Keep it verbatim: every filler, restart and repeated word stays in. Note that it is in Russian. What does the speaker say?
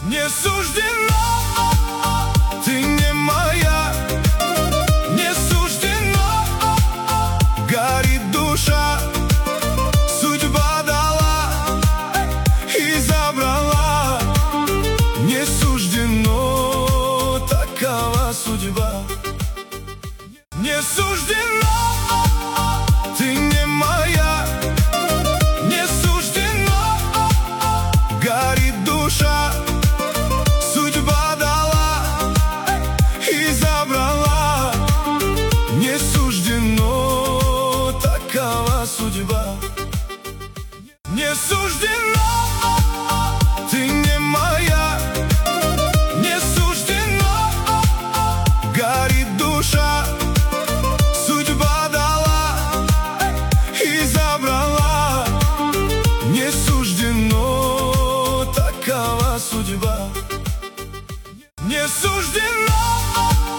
Не суждено, ты не моя. Не суждено, горит душа. Судьба дала и забрала. Не суждено, такова судьба. Не суждено, ты не моя. Не суждено, горит душа. Судьба дала и забрала. Не суждено, такова судьба. Не суждено, ты не моя. Не суждено, горит душа. Судьба дала и забрала. Не суждено, такова судьба. Не суждено.